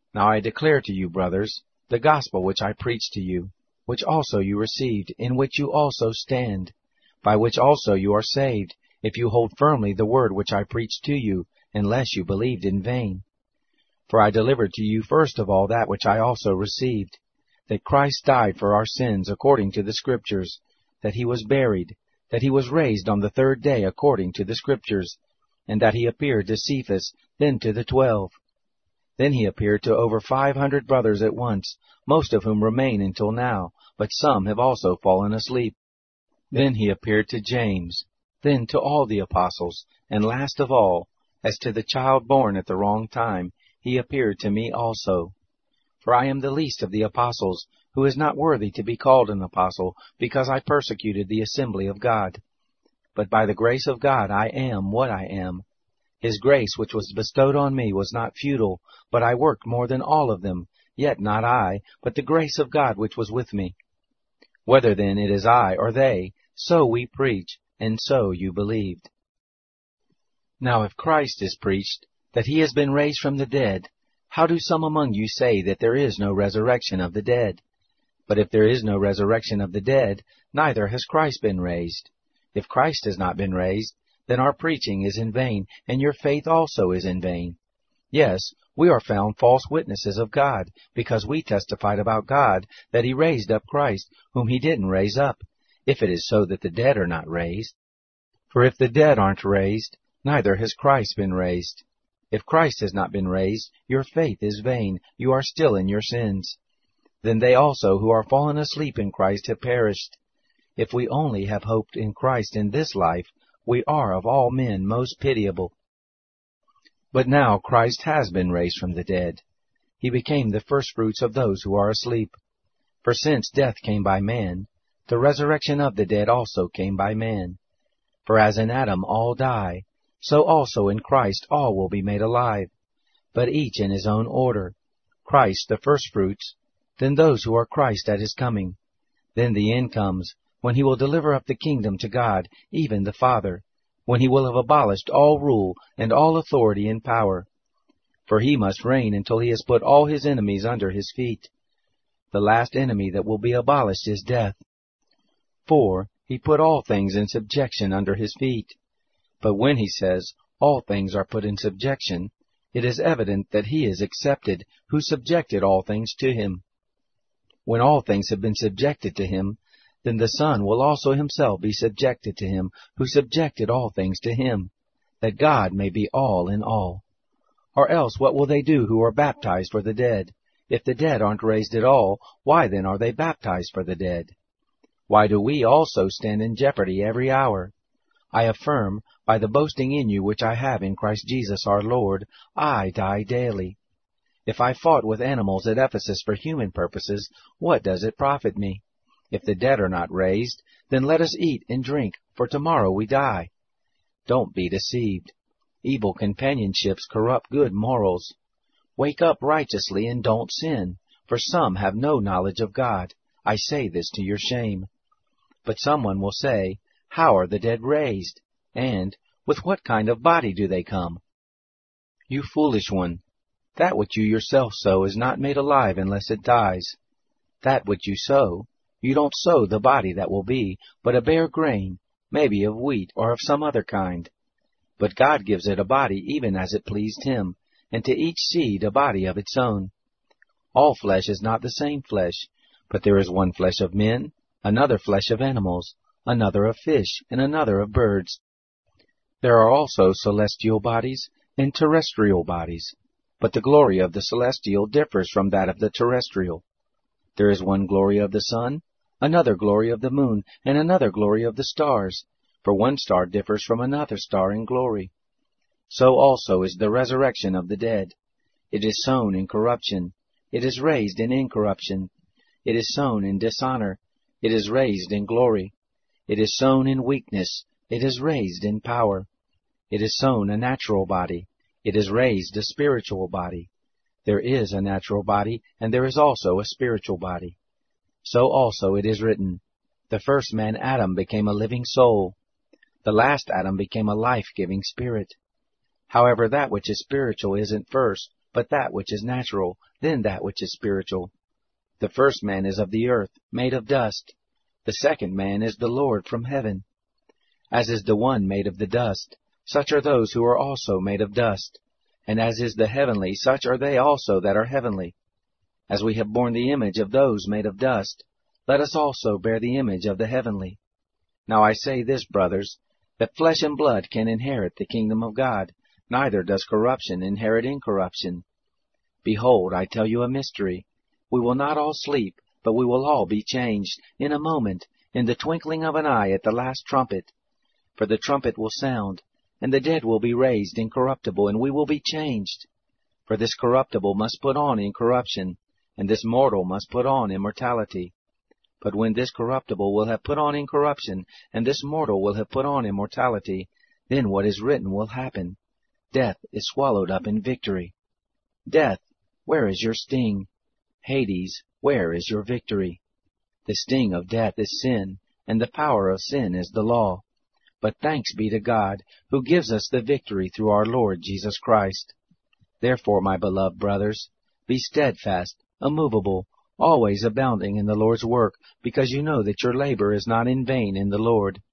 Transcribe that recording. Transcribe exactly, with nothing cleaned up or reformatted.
Now I declare to you, brothers, the gospel which I preached to you, which also you received, in which you also stand, by which also you are saved, if you hold firmly the word which I preached to you, unless you believed in vain. For I delivered to you first of all that which I also received, that Christ died for our sins according to the Scriptures, that he was buried, that he was raised on the third day according to the Scriptures, and that he appeared to Cephas, then to the twelve. Then he appeared to over five hundred brothers at once, most of whom remain until now, but some have also fallen asleep. Then he appeared to James, then to all the apostles, and last of all, as to the child born at the wrong time, he appeared to me also. For I am the least of the apostles, who is not worthy to be called an apostle, because I persecuted the assembly of God. But by the grace of God I am what I am. His grace which was bestowed on me was not futile, but I worked more than all of them, yet not I, but the grace of God which was with me. Whether then it is I or they, so we preach, and so you believed. Now if Christ is preached, that he has been raised from the dead, how do some among you say that there is no resurrection of the dead? But if there is no resurrection of the dead, neither has Christ been raised. If Christ has not been raised, then our preaching is in vain, and your faith also is in vain. Yes, we are found false witnesses of God, because we testified about God that he raised up Christ, whom he didn't raise up, if it is so that the dead are not raised. For if the dead aren't raised, neither has Christ been raised. If Christ has not been raised, your faith is vain, you are still in your sins. Then they also who are fallen asleep in Christ have perished. If we only have hoped in Christ in this life, we are of all men most pitiable. But now Christ has been raised from the dead. He became the firstfruits of those who are asleep. For since death came by man, the resurrection of the dead also came by man. For as in Adam all die, so also in Christ all will be made alive, but each in his own order. Christ the firstfruits, then those who are Christ at his coming. Then the end comes, when he will deliver up the kingdom to God, even the Father, when he will have abolished all rule and all authority and power. For he must reign until he has put all his enemies under his feet. The last enemy that will be abolished is death. For he put all things in subjection under his feet. But when he says, all things are put in subjection, it is evident that he is accepted who subjected all things to him. When all things have been subjected to him, then the Son will also himself be subjected to him who subjected all things to him, that God may be all in all. Or else what will they do who are baptized for the dead? If the dead aren't raised at all, why then are they baptized for the dead? Why do we also stand in jeopardy every hour? I affirm, by the boasting in you which I have in Christ Jesus our Lord, I die daily. If I fought with animals at Ephesus for human purposes, what does it profit me? If the dead are not raised, then let us eat and drink, for tomorrow we die. Don't be deceived. Evil companionships corrupt good morals. Wake up righteously and don't sin, for some have no knowledge of God. I say this to your shame. But someone will say, how are the dead raised? And, with what kind of body do they come? You foolish one, that which you yourself sow is not made alive unless it dies. That which you sow, you don't sow the body that will be, but a bare grain, maybe of wheat or of some other kind. But God gives it a body even as it pleased him, and to each seed a body of its own. All flesh is not the same flesh, but there is one flesh of men, another flesh of animals, another of fish, and another of birds. There are also celestial bodies and terrestrial bodies, but the glory of the celestial differs from that of the terrestrial. There is one glory of the sun, another glory of the moon, and another glory of the stars, for one star differs from another star in glory. So also is the resurrection of the dead. It is sown in corruption, it is raised in incorruption. It is sown in dishonor, it is raised in glory. It is sown in weakness, it is raised in power. It is sown a natural body, it is raised a spiritual body. There is a natural body, and there is also a spiritual body. So also it is written, the first man Adam became a living soul. The last Adam became a life-giving spirit. However, that which is spiritual isn't first, but that which is natural, then that which is spiritual. The first man is of the earth, made of dust. The second man is the Lord from heaven. As is the one made of the dust, such are those who are also made of dust. And as is the heavenly, such are they also that are heavenly. As we have borne the image of those made of dust, let us also bear the image of the heavenly. Now I say this, brothers, that flesh and blood can inherit the kingdom of God, neither does corruption inherit incorruption. Behold, I tell you a mystery. We will not all sleep, but we will all be changed, in a moment, in the twinkling of an eye, at the last trumpet. For the trumpet will sound, and the dead will be raised incorruptible, and we will be changed. For this corruptible must put on incorruption, and this mortal must put on immortality. But when this corruptible will have put on incorruption, and this mortal will have put on immortality, then what is written will happen. Death is swallowed up in victory. Death, where is your sting? Hades, where is your victory? The sting of death is sin, and the power of sin is the law. But thanks be to God, who gives us the victory through our Lord Jesus Christ. Therefore, my beloved brothers, be steadfast, immovable, always abounding in the Lord's work, because you know that your labor is not in vain in the Lord.